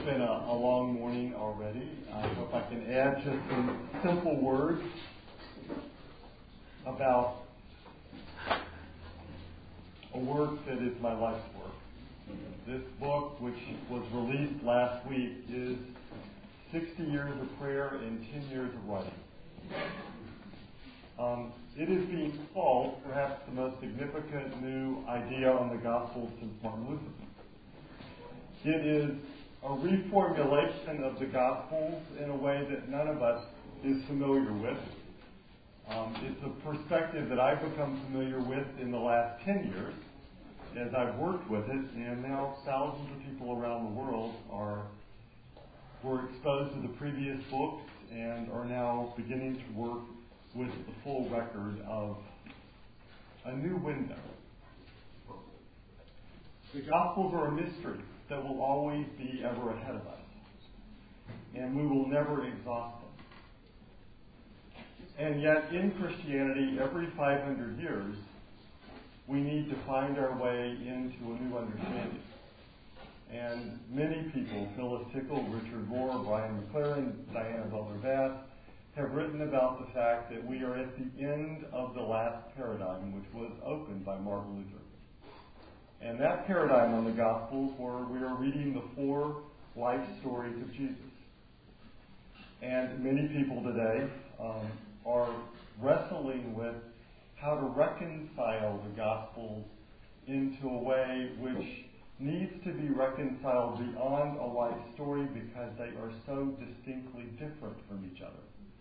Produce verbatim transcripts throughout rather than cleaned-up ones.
been a, a long morning already. I hope I can add just some simple words about a work that is my life's work. This book, which was released last week, is sixty years of prayer and ten years of writing. Um, it is being called perhaps the most significant new idea on the gospel since Martin Luther. It is a reformulation of the Gospels in a way that none of us is familiar with. Um, it's a perspective that I've become familiar with in the last ten years as I've worked with it, and now thousands of people around the world are were exposed to the previous books and are now beginning to work with the full record of a new window. The Gospels are a mystery that will always be ever ahead of us, and we will never exhaust them. And yet, in Christianity, every five hundred years, we need to find our way into a new understanding. And many people, Phyllis Tickle, Richard Rohr, Brian McLaren, Diana Butler-Bass, have written about the fact that we are at the end of the last paradigm, which was opened by Martin Luther. And that paradigm on the Gospels, where we are reading the four life stories of Jesus. And many people today um, are wrestling with how to reconcile the Gospels into a way which needs to be reconciled beyond a life story because they are so distinctly different from each other.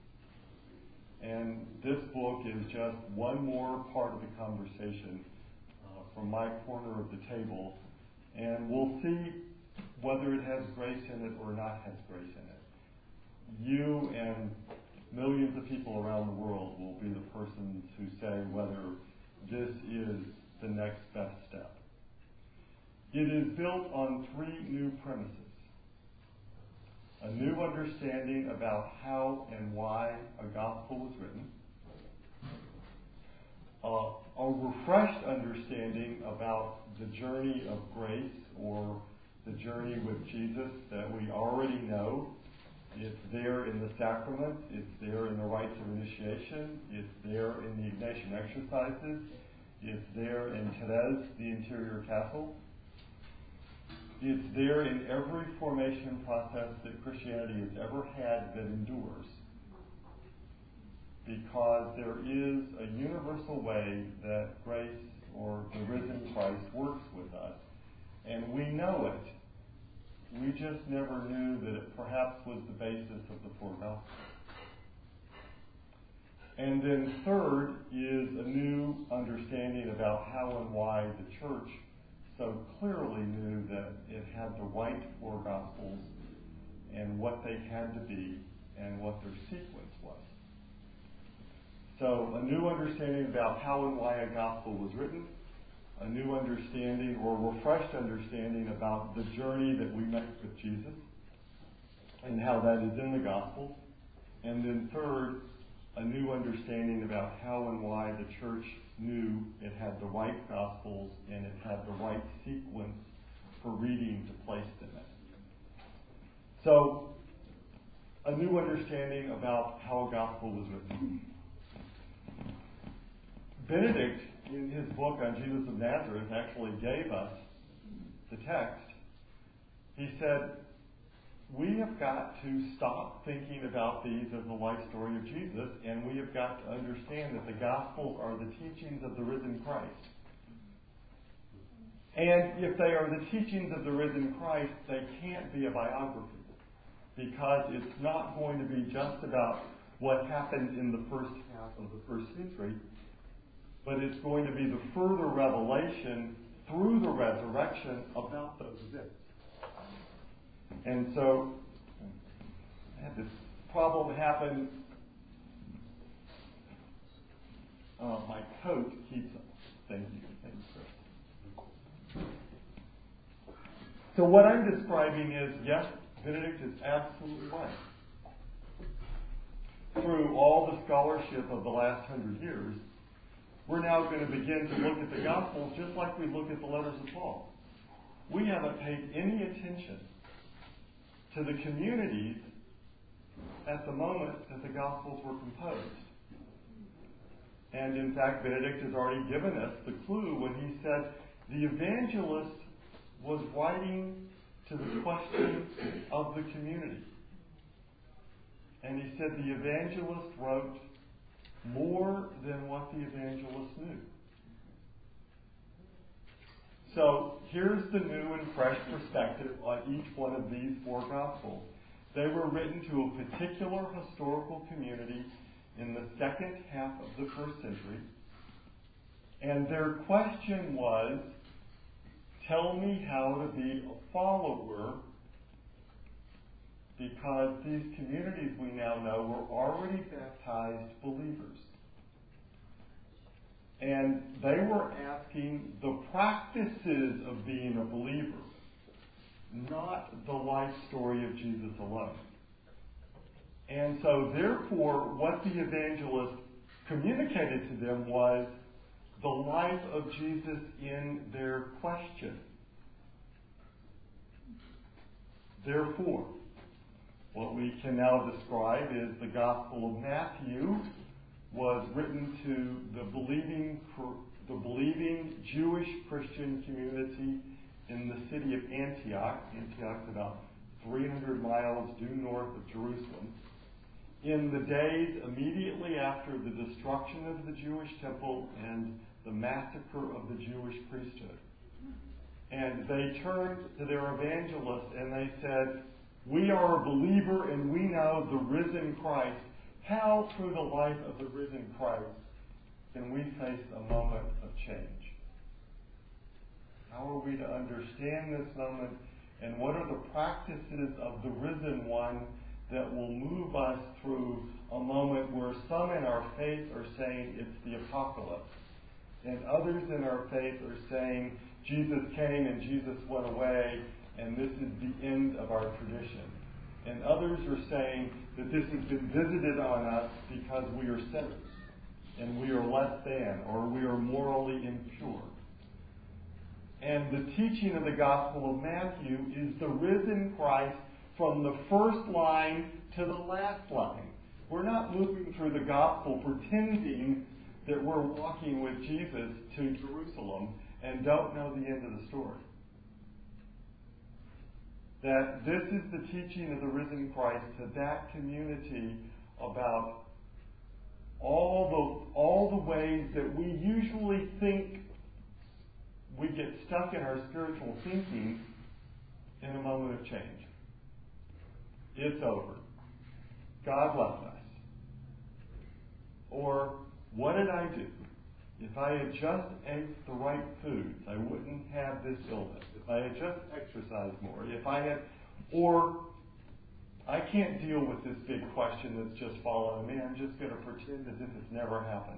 And this book is just one more part of the conversation from my corner of the table, and we'll see whether it has grace in it or not has grace in it. You and millions of people around the world will be the persons who say whether this is the next best step. It is built on three new premises. A new understanding about how and why a gospel was written. Uh, a refreshed understanding about the journey of grace or the journey with Jesus that we already know. It's there in the sacraments, it's there in the rites of initiation, it's there in the Ignatian exercises, it's there in Therese, the interior castle. It's there in every formation process that Christianity has ever had that endures. Because there is a universal way that grace or the risen Christ works with us. And we know it. We just never knew that it perhaps was the basis of the four Gospels. And then third is a new understanding about how and why the church so clearly knew that it had the right four Gospels and what they had to be and what their sequence was. So a new understanding about how and why a gospel was written, a new understanding or refreshed understanding about the journey that we make with Jesus and how that is in the gospel. And then third, a new understanding about how and why the church knew it had the right gospels and it had the right sequence for reading to place them in. So a new understanding about how a gospel was written. Benedict, in his book on Jesus of Nazareth, actually gave us the text. He said, we have got to stop thinking about these as the life story of Jesus, and we have got to understand that the Gospels are the teachings of the risen Christ. And if they are the teachings of the risen Christ, they can't be a biography, because it's not going to be just about what happened in the first half of the first century, but it's going to be the further revelation through the resurrection about those events. And so, I had this problem happen. Uh, my coat keeps, thank you, thank you, Chris. So what I'm describing is, yes, Benedict is absolutely right. Through all the scholarship of the last hundred years, we're now going to begin to look at the Gospels just like we look at the letters of Paul. We haven't paid any attention to the communities at the moment that the Gospels were composed. And in fact, Benedict has already given us the clue when he said the evangelist was writing to the question of the community. And he said the evangelist wrote more than what the evangelist knew. So here's the new and fresh perspective on each one of these four Gospels. They were written to a particular historical community in the second half of the first century. And their question was, tell me how to be a follower, because these communities we now know were already baptized believers. And they were asking the practices of being a believer, not the life story of Jesus alone. And so, therefore, what the evangelist communicated to them was the life of Jesus in their question. Therefore, what we can now describe is the Gospel of Matthew was written to the believing, the believing Jewish Christian community in the city of Antioch. Antioch's about three hundred miles due north of Jerusalem. In the days immediately after the destruction of the Jewish temple and the massacre of the Jewish priesthood. And they turned to their evangelist and they said, we are a believer and we know the risen Christ. How, through the life of the risen Christ, can we face a moment of change? How are we to understand this moment, and what are the practices of the risen one that will move us through a moment where some in our faith are saying it's the apocalypse, and others in our faith are saying Jesus came and Jesus went away, and this is the end of our tradition. And others are saying that this has been visited on us because we are sinners, and we are less than, or we are morally impure. And the teaching of the Gospel of Matthew is the risen Christ from the first line to the last line. We're not moving through the Gospel pretending that we're walking with Jesus to Jerusalem and don't know the end of the story. That this is the teaching of the risen Christ to that community about all the all the ways that we usually think we get stuck in our spiritual thinking in a moment of change. It's over. God left us. Or, what did I do? If I had just ate the right foods, I wouldn't have this illness. If I had just exercised more, if I had, or I can't deal with this big question that's just fallen on me. I'm just going to pretend as if it's never happened.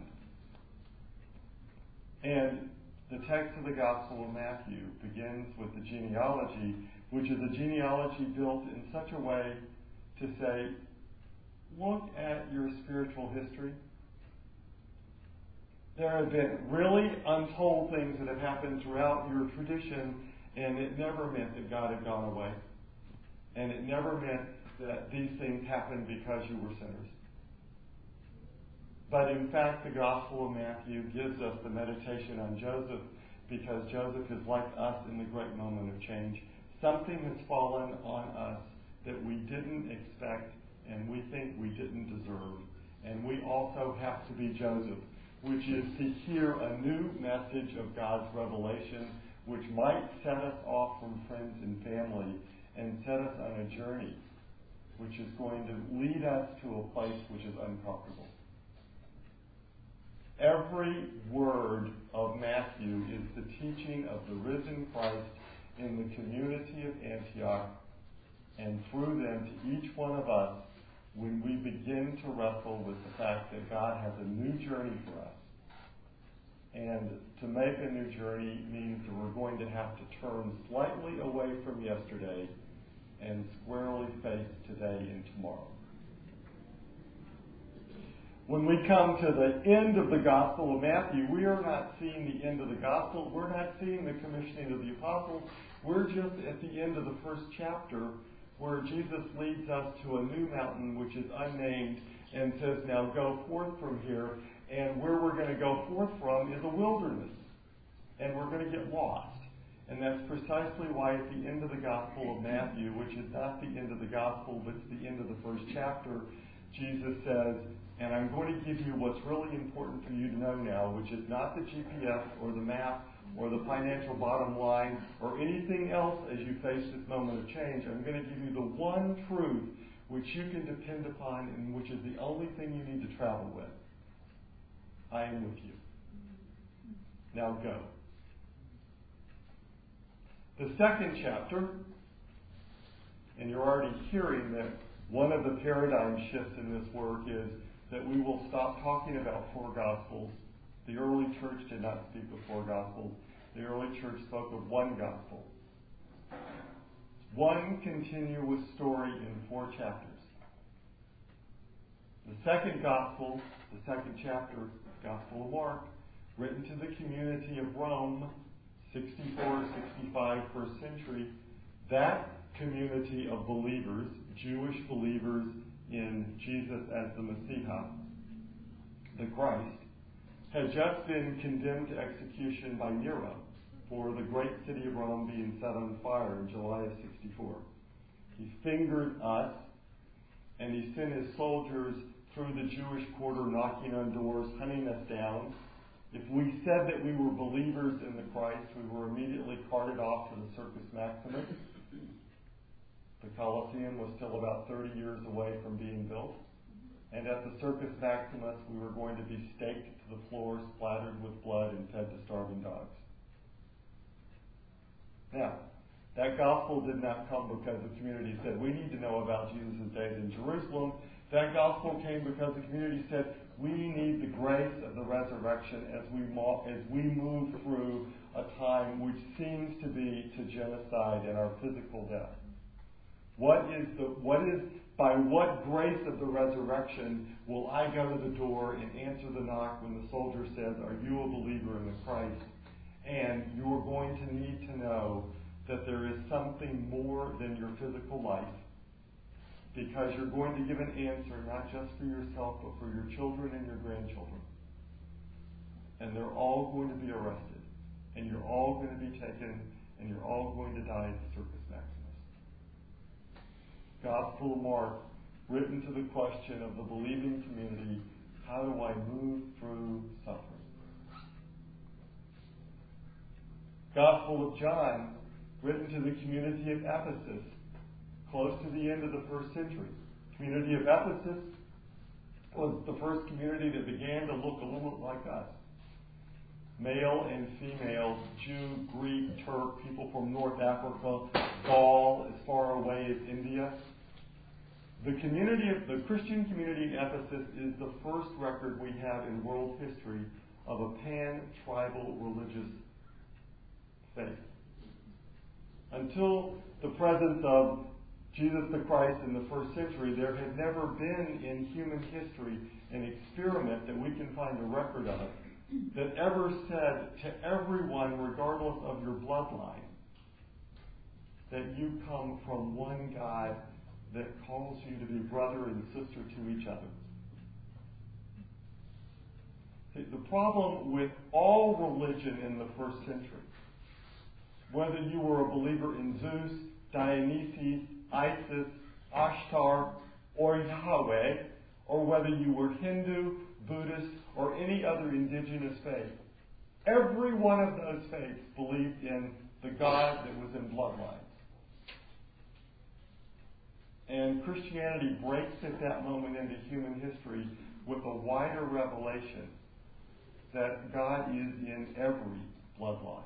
And the text of the Gospel of Matthew begins with the genealogy, which is a genealogy built in such a way to say, look at your spiritual history. There have been really untold things that have happened throughout your tradition, and it never meant that God had gone away. And it never meant that these things happened because you were sinners. But in fact, the Gospel of Matthew gives us the meditation on Joseph, because Joseph is like us in the great moment of change. Something has fallen on us that we didn't expect and we think we didn't deserve. And we also have to be Joseph, which is to hear a new message of God's revelation, which might set us off from friends and family and set us on a journey which is going to lead us to a place which is uncomfortable. Every word of Matthew is the teaching of the risen Christ in the community of Antioch, and through them to each one of us when we begin to wrestle with the fact that God has a new journey for us. And to make a new journey means that we're going to have to turn slightly away from yesterday and squarely face today and tomorrow. When we come to the end of the Gospel of Matthew, we are not seeing the end of the Gospel. We're not seeing the commissioning of the apostles. We're just at the end of the first chapter where Jesus leads us to a new mountain which is unnamed and says, now go forth from here. And where we're going to go forth from is a wilderness. And we're going to get lost. And that's precisely why at the end of the Gospel of Matthew, which is not the end of the Gospel, but it's the end of the first chapter, Jesus says, and I'm going to give you what's really important for you to know now, which is not the G P S or the map or the financial bottom line or anything else as you face this moment of change. I'm going to give you the one truth which you can depend upon and which is the only thing you need to travel with. I am with you. Now go. The second chapter, and you're already hearing that one of the paradigm shifts in this work is that we will stop talking about four Gospels. The early church did not speak of four Gospels. The early church spoke of one Gospel. One continuous story in four chapters. The second Gospel, the second chapter, Gospel of Mark, written to the community of Rome, sixty-four, sixty-five, first century, that community of believers, Jewish believers in Jesus as the Messiah, the Christ, had just been condemned to execution by Nero for the great city of Rome being set on fire in July of sixty-four. He fingered us, and he sent his soldiers through the Jewish quarter, knocking on doors, hunting us down. If we said that we were believers in the Christ, we were immediately carted off to the Circus Maximus. The Colosseum was still about thirty years away from being built. And at the Circus Maximus, we were going to be staked to the floor, splattered with blood, and fed to starving dogs. Now, that gospel did not come because the community said, we need to know about Jesus' days in Jerusalem. That gospel came because the community said, we need the grace of the resurrection as we mo- as we move through a time which seems to be to genocide and our physical death. What is the what is by what grace of the resurrection will I go to the door and answer the knock when the soldier says, are you a believer in the Christ? And you're going to need to know that there is something more than your physical life, because you're going to give an answer not just for yourself, but for your children and your grandchildren. And they're all going to be arrested, and you're all going to be taken, and you're all going to die at the Circus Maximus. Gospel of Mark, written to the question of the believing community, how do I move through suffering? Gospel of John, written to the community of Ephesus, close to the end of the first century. Community of Ephesus was the first community that began to look a little bit like us. Male and female, Jew, Greek, Turk, people from North Africa, Gaul, as far away as India. The community of the Christian community in Ephesus is the first record we have in world history of a pan-tribal religious faith. Until the presence of Jesus the Christ in the first century, there had never been in human history an experiment that we can find a record of that ever said to everyone, regardless of your bloodline, that you come from one God that calls you to be brother and sister to each other. See, the problem with all religion in the first century, whether you were a believer in Zeus, Dionysus, Isis, Ashtar, or Yahweh, or whether you were Hindu, Buddhist, or any other indigenous faith, every one of those faiths believed in the God that was in bloodlines. And Christianity breaks at that moment into human history with a wider revelation that God is in every bloodline.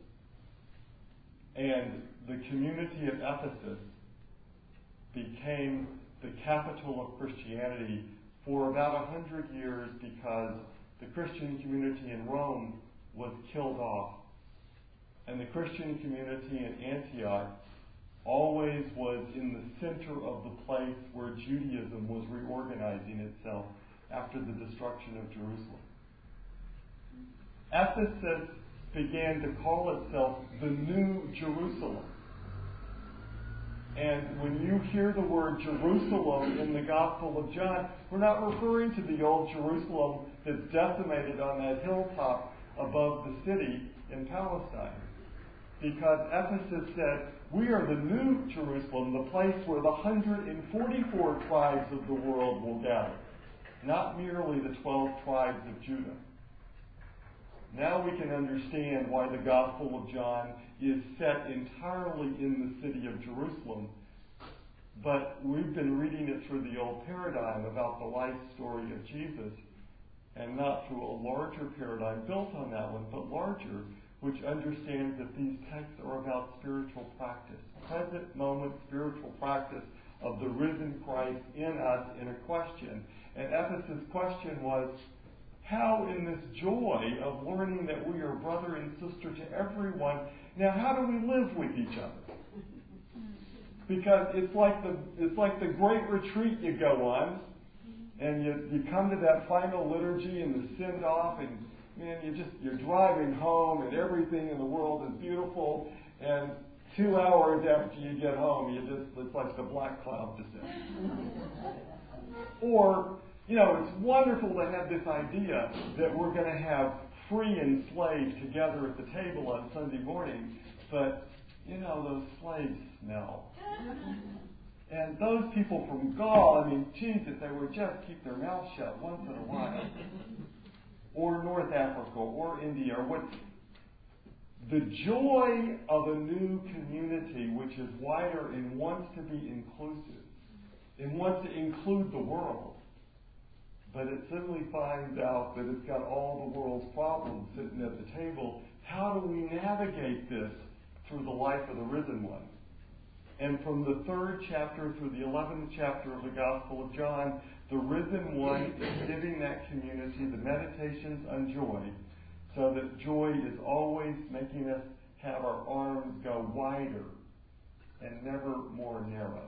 And the community of Ephesus became the capital of Christianity for about a hundred years because the Christian community in Rome was killed off. And the Christian community in Antioch always was in the center of the place where Judaism was reorganizing itself after the destruction of Jerusalem. Ephesus began to call itself the New Jerusalem. And when you hear the word Jerusalem in the Gospel of John, we're not referring to the old Jerusalem that's decimated on that hilltop above the city in Palestine. Because Ephesus said, we are the new Jerusalem, the place where the one hundred forty-four tribes of the world will gather, not merely the twelve tribes of Judah. Now we can understand why the Gospel of John is set entirely in the city of Jerusalem. But we've been reading it through the old paradigm about the life story of Jesus, and not through a larger paradigm built on that one, but larger, which understands that these texts are about spiritual practice, present moment spiritual practice of the risen Christ in us in a question. And Ephesus' question was, how in this joy of learning that we are brother and sister to everyone, now how do we live with each other? Because it's like the it's like the great retreat you go on, and you, you come to that final liturgy and the send off, and man, you just you're driving home and everything in the world is beautiful, and two hours after you get home, you just it's like the black cloud descends. Or you know, it's wonderful to have this idea that we're going to have free and slave together at the table on Sunday morning, but, you know, those slaves smell. And those people from Gaul, I mean, geez, if they would just keep their mouths shut once in a while. Or North Africa, or India, or what. The joy of a new community which is wider and wants to be inclusive, and wants to include the world, but it suddenly finds out that it's got all the world's problems sitting at the table. How do we navigate this through the life of the risen one? And from the third chapter through the eleventh chapter of the Gospel of John, the risen one is giving that community the meditations on joy, so that joy is always making us have our arms go wider and never more narrow.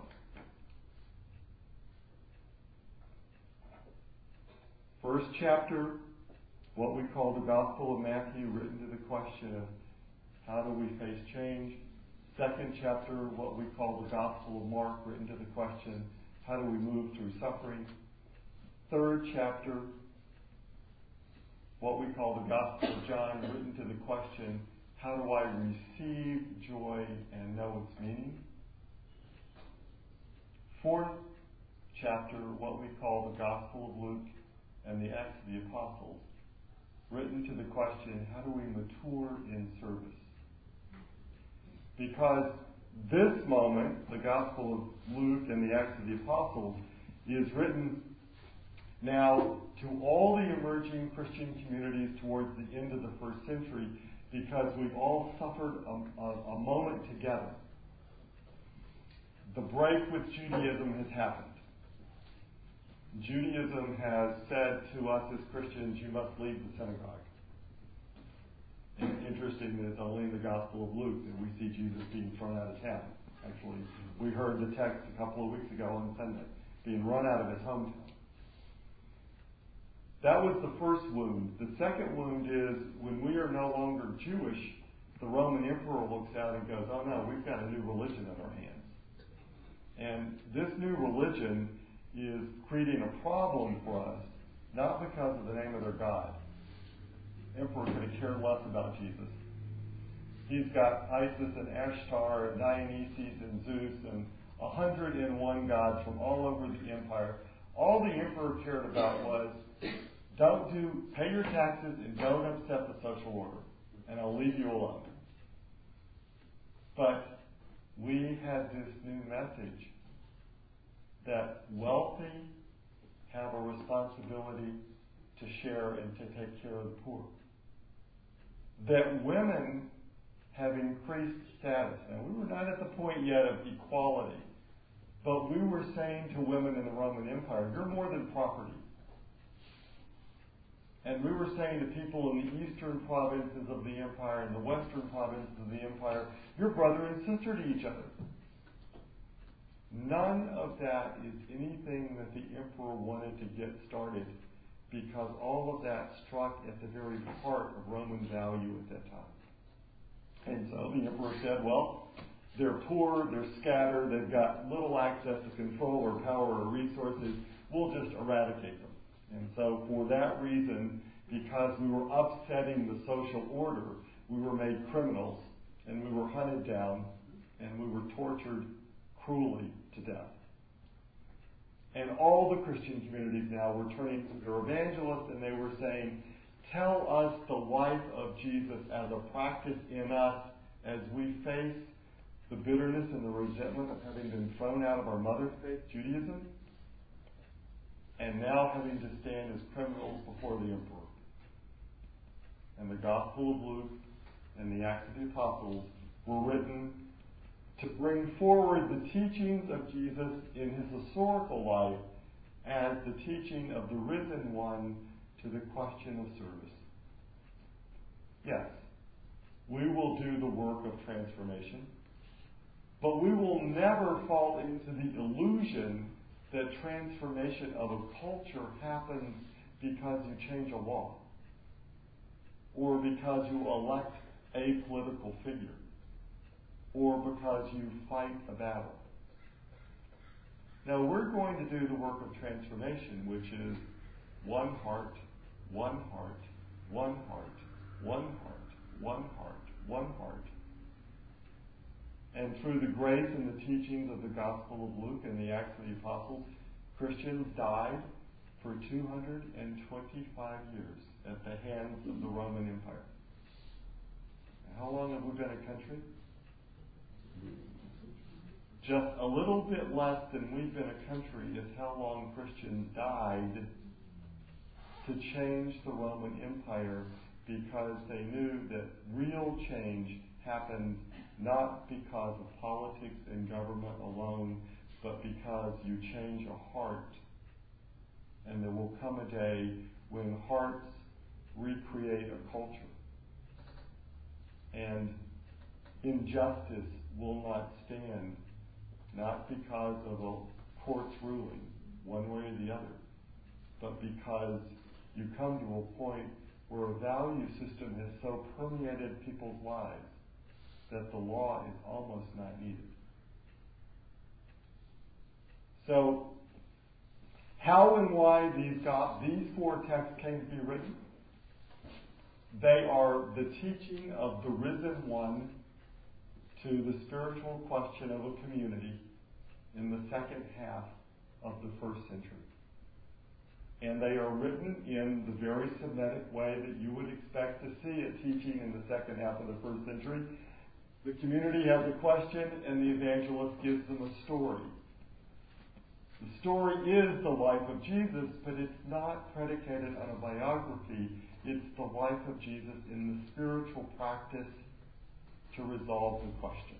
First chapter, what we call the Gospel of Matthew, written to the question of how do we face change. Second chapter, what we call the Gospel of Mark, written to the question, how do we move through suffering. Third chapter, what we call the Gospel of John, written to the question, how do I receive joy and know its meaning. Fourth chapter, what we call the Gospel of Luke and the Acts of the Apostles, written to the question, how do we mature in service? Because this moment, the Gospel of Luke and the Acts of the Apostles, is written now to all the emerging Christian communities towards the end of the first century, because we've all suffered a, a, a moment together. The break with Judaism has happened. Judaism has said to us as Christians, you must leave the synagogue. And it's interesting that it's only in the Gospel of Luke that we see Jesus being thrown out of town. Actually, we heard the text a couple of weeks ago on Sunday, being run out of his hometown. That was the first wound. The second wound is when we are no longer Jewish, the Roman emperor looks out and goes, oh no, we've got a new religion in our hands. And this new religion is creating a problem for us, not because of the name of their God. The emperor could have cared less about Jesus. He's got Isis and Ashtar and Dionysus and Zeus and a hundred and one gods from all over the empire. All the emperor cared about was, don't do, pay your taxes and don't upset the social order, and I'll leave you alone. But we had this new message that wealthy have a responsibility to share and to take care of the poor. That women have increased status. Now, we were not at the point yet of equality, but we were saying to women in the Roman Empire, you're more than property. And we were saying to people in the eastern provinces of the empire and the western provinces of the empire, you're brother and sister to each other. None of that is anything that the emperor wanted to get started, because all of that struck at the very heart of Roman value at that time. And so the emperor said, well, They're poor, they're scattered, they've got little access to control or power or resources. We'll just eradicate them. And so for that reason, because we were upsetting the social order, we were made criminals, and we were hunted down, and we were tortured cruelly to death. And all the Christian communities now were turning to their evangelists, and they were saying, tell us the life of Jesus as a practice in us as we face the bitterness and the resentment of having been thrown out of our mother's faith, Judaism, and now having to stand as criminals before the emperor. And the Gospel of Luke and the Acts of the Apostles were written to bring forward the teachings of Jesus in his historical life as the teaching of the risen one to the question of service. Yes, we will do the work of transformation, but we will never fall into the illusion that transformation of a culture happens because you change a law or because you elect a political figure or because you fight a battle. Now, we're going to do the work of transformation, which is one heart, one heart, one heart, one heart, one heart, one heart. And through the grace and the teachings of the Gospel of Luke and the Acts of the Apostles, Christians died for two hundred twenty-five years at the hands of the Roman Empire. How long have we been a country? Just a little bit less than we've been a country is how long Christians died to change the Roman Empire, because they knew that real change happens not because of politics and government alone, but because you change a heart. And there will come a day when hearts recreate a culture. And injustice will not stand, not because of a court's ruling, one way or the other, but because you come to a point where a value system has so permeated people's lives that the law is almost not needed. So, how and why these God, these four texts came to be written? They are the teaching of the risen one to the spiritual question of a community in the second half of the first century. And they are written in the very Semitic way that you would expect to see it teaching in the second half of the first century. The community has a question, and the evangelist gives them a story. The story is the life of Jesus, but it's not predicated on a biography. It's the life of Jesus in the spiritual practice to resolve the question.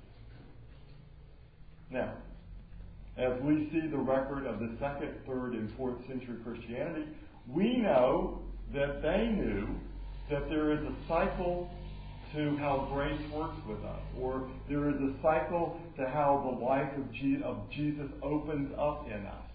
Now, as we see the record of the second, third, and fourth century Christianity, we know that they knew that there is a cycle to how grace works with us, or there is a cycle to how the life of, Je- of Jesus opens up in us.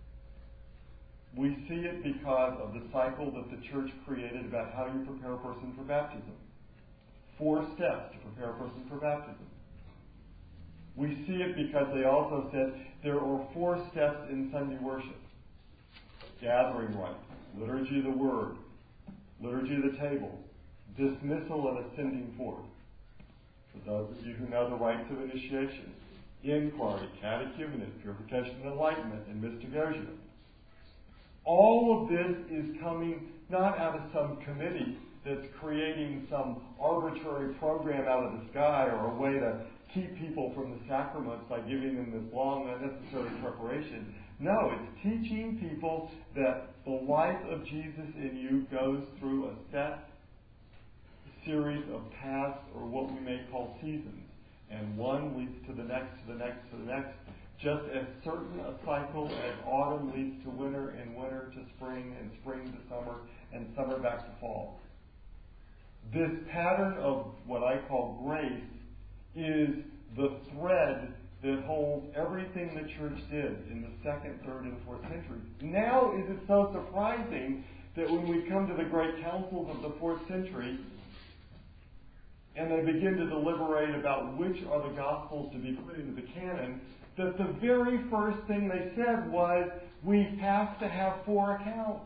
We see it because of the cycle that the church created about how you prepare a person for baptism. Four steps to prepare a person for baptism. We see it because they also said there are four steps in Sunday worship. Gathering rite, liturgy of the word, liturgy of the table, dismissal and ascending forth. For those of you who know the rites of initiation, inquiry, catechumenate, purification and enlightenment, and mystagogia. All of this is coming not out of some committee that's creating some arbitrary program out of the sky or a way to keep people from the sacraments by giving them this long, unnecessary preparation. No, it's teaching people that the life of Jesus in you goes through a set series of paths, or what we may call seasons. And one leads to the next, to the next, to the next. Just as certain a cycle as autumn leads to winter, and winter to spring, and spring to summer, and summer back to fall. This pattern of what I call grace is the thread that holds everything the church did in the second, third, and fourth centuries. Now is it so surprising that when we come to the great councils of the fourth century, and they begin to deliberate about which are the Gospels to be put into the canon, that the very first thing they said was, we have to have four accounts.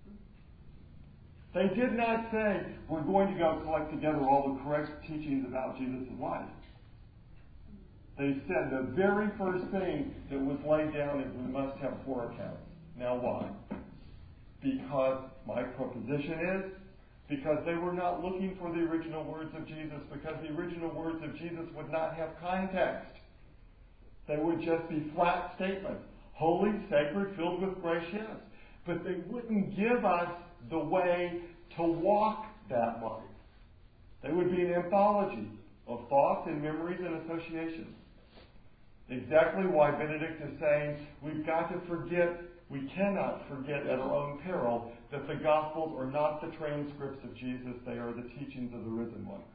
They did not say, we're going to go collect together all the correct teachings about Jesus' life. They said the very first thing that was laid down is we must have four accounts. Now why? Because my proposition is, because they were not looking for the original words of Jesus, because the original words of Jesus would not have context. They would just be flat statements. Holy, sacred, filled with grace, yes. But they wouldn't give us the way to walk that life. They would be an anthology of thoughts and memories and associations. Exactly why Benedict is saying we've got to forget, we cannot forget at our own peril, that the Gospels are not the transcripts of Jesus, they are the teachings of the risen one.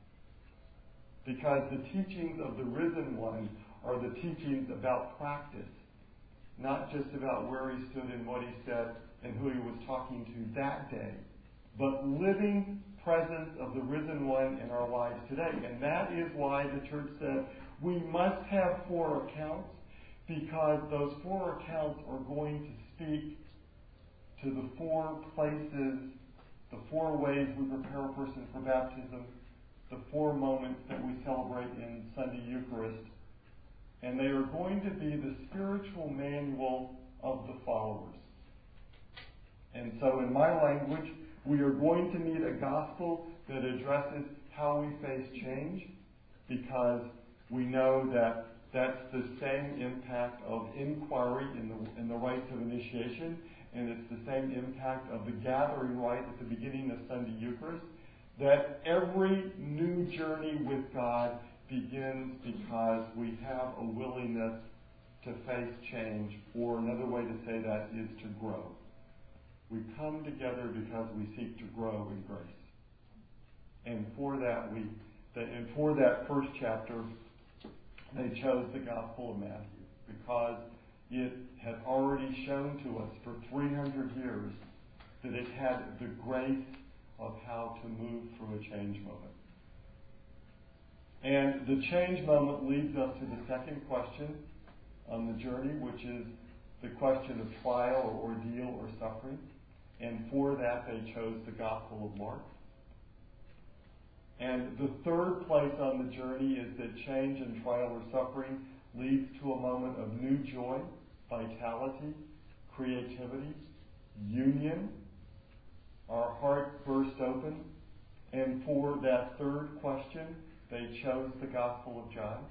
Because the teachings of the risen one are the teachings about practice, not just about where he stood and what he said and who he was talking to that day, but living presence of the risen one in our lives today. And that is why the church said we must have four accounts, because those four accounts are going to speak to the four places, the four ways we prepare a person for baptism, the four moments that we celebrate in Sunday Eucharist. And they are going to be the spiritual manual of the followers. And so in my language, we are going to need a gospel that addresses how we face change, because we know that that's the same impact of inquiry in the, in the rites of initiation, and it's the same impact of the gathering rite at the beginning of Sunday Eucharist, that every new journey with God begins because we have a willingness to face change, or another way to say that is to grow. We come together because we seek to grow in grace. And for that, we, and for that first chapter, they chose the Gospel of Matthew, because it had already shown to us for three hundred years that it had the grace of how to move through a change moment. And the change moment leads us to the second question on the journey, which is the question of trial or ordeal or suffering. And for that, they chose the Gospel of Mark. And the third place on the journey is that change and trial or suffering leads to a moment of new joy, vitality, creativity, union. Our heart burst open. And for that third question, they chose the Gospel of John.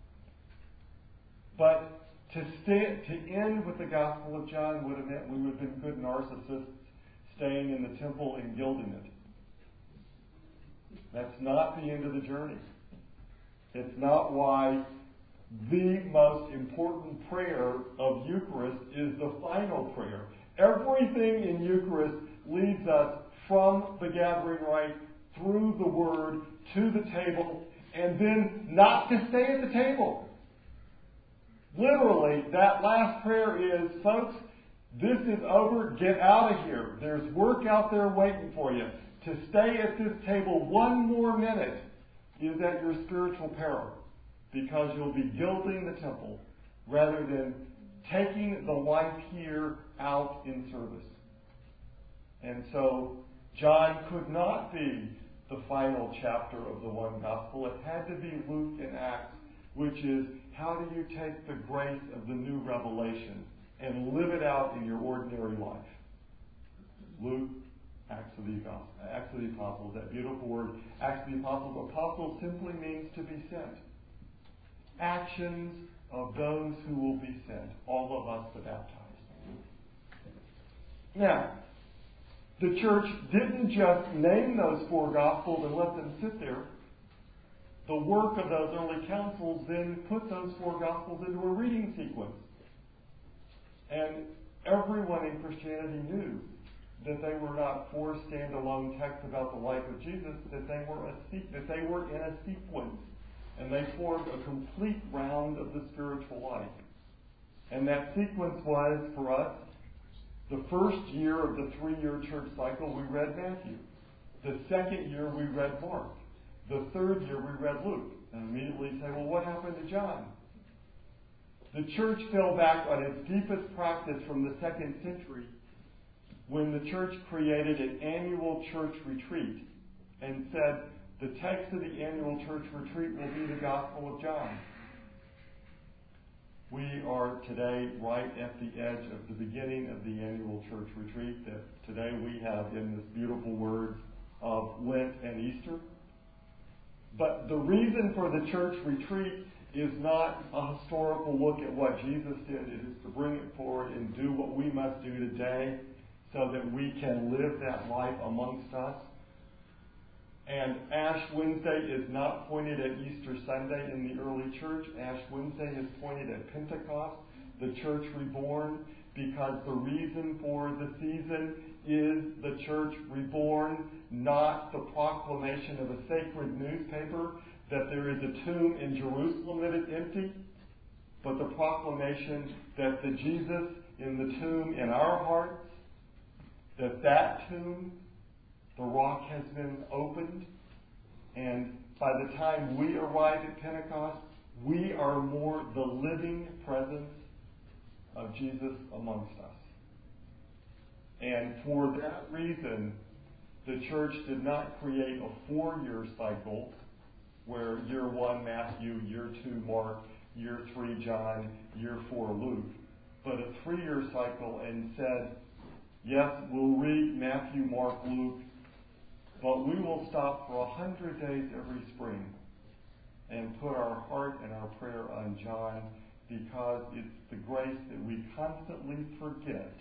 But to, stay, to end with the Gospel of John would have meant we would have been good narcissists staying in the temple and gilding it. That's not the end of the journey. It's not why the most important prayer of Eucharist is the final prayer. Everything in Eucharist leads us from the gathering rite through the Word to the table, and then not to stay at the table. Literally, that last prayer is, folks, this is over, get out of here. There's work out there waiting for you. To stay at this table one more minute is at your spiritual peril, because you'll be gilding the temple rather than taking the life here out in service. And so John could not be the final chapter of the one gospel. It had to be Luke and Acts, which is how do you take the grace of the new revelation and live it out in your ordinary life. Luke, Acts of the, Acts of the Apostles, that beautiful word, Acts of the Apostles. Apostle simply means to be sent. Actions of those who will be sent, all of us the baptized. Now, the church didn't just name those four Gospels and let them sit there. The work of those early councils then put those four Gospels into a reading sequence. And everyone in Christianity knew that they were not four standalone texts about the life of Jesus, that they were a that they were in a sequence, and they formed a complete round of the spiritual life. And that sequence was, for us, the first year of the three-year church cycle, we read Matthew. The second year, we read Mark. The third year we read Luke, and immediately say, well, what happened to John? The church fell back on its deepest practice from the second century when the church created an annual church retreat and said, the text of the annual church retreat will be the Gospel of John. We are today right at the edge of the beginning of the annual church retreat that today we have in this beautiful words of Lent and Easter. But the reason for the church retreat is not a historical look at what Jesus did. It is to bring it forward and do what we must do today so that we can live that life amongst us. And Ash Wednesday is not pointed at Easter Sunday in the early church. Ash Wednesday is pointed at Pentecost, the church reborn, because the reason for the season is the church reborn, not the proclamation of a sacred newspaper that there is a tomb in Jerusalem that is empty, but the proclamation that the Jesus in the tomb in our hearts, that that tomb, the rock has been opened, and by the time we arrive at Pentecost, we are more the living presence of Jesus amongst us. And for that reason, the church did not create a four-year cycle where year one, Matthew, year two, Mark, year three, John, year four, Luke, but a three-year cycle and said, yes, we'll read Matthew, Mark, Luke, but we will stop for a hundred days every spring and put our heart and our prayer on John, because it's the grace that we constantly forget.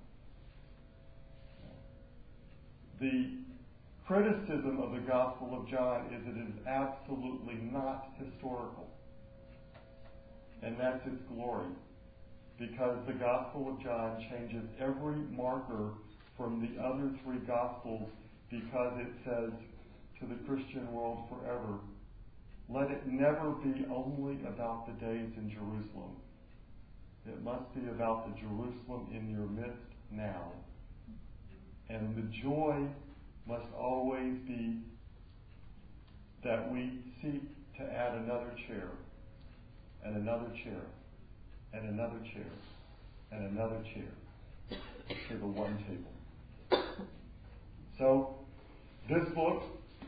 The criticism of the Gospel of John is that it is absolutely not historical. And that's its glory, because the Gospel of John changes every marker from the other three Gospels, because it says to the Christian world forever, let it never be only about the days in Jerusalem. It must be about the Jerusalem in your midst now. And the joy must always be that we seek to add another chair, and another chair, and another chair, and another chair to the one table. So, this book,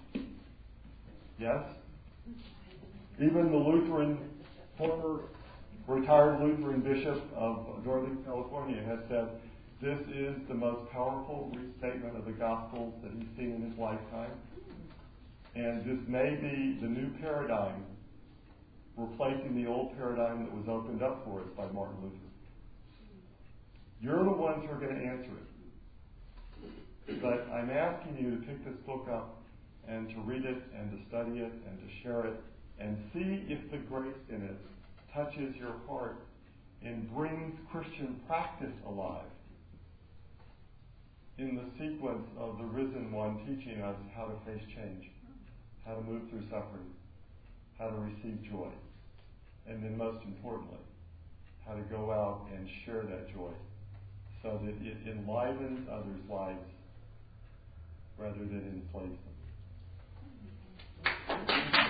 yes, even the Lutheran, former retired Lutheran bishop of Northern California has said, this is the most powerful restatement of the Gospels that he's seen in his lifetime. And this may be the new paradigm, replacing the old paradigm that was opened up for us by Martin Luther. You're the ones who are going to answer it. But I'm asking you to pick this book up and to read it and to study it and to share it and see if the grace in it touches your heart and brings Christian practice alive in the sequence of the risen one teaching us how to face change, how to move through suffering, how to receive joy, and then most importantly, how to go out and share that joy so that it enlivens others' lives rather than enslaves them.